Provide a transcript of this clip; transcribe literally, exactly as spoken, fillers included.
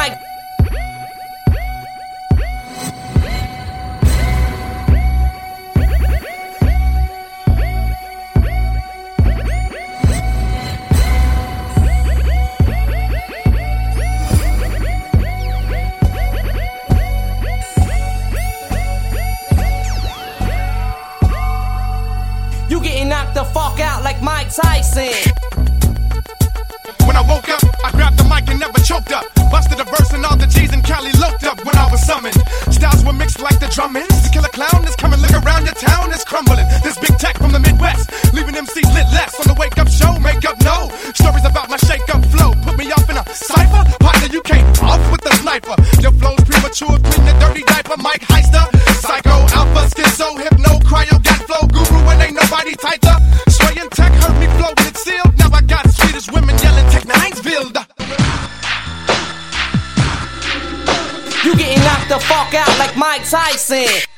Mike. You getting knocked the fuck out like Mike Tyson. When I woke up, I grabbed the mic and never choked up. Busted a verse and all the G's in Cali loped up when I was summoned. Styles were mixed like the drumming. The killer clown is coming, look around, your town is crumbling. This big tech from the Midwest, leaving M Cs lit less. On the wake up show, make up no. Stories about my shake up flow, put me off in a cypher. Partner, you came off with the sniper. Your flow's premature, clean the dirty diaper. Mike Heister, psycho, alpha, schizo, hypno, cryo, got flow, guru, and ain't nobody tighter. Sway and tech heard me flow, and it's sealed. Now I got Swedish women yelling Tech Ninesville. You getting knocked the fuck out like Mike Tyson.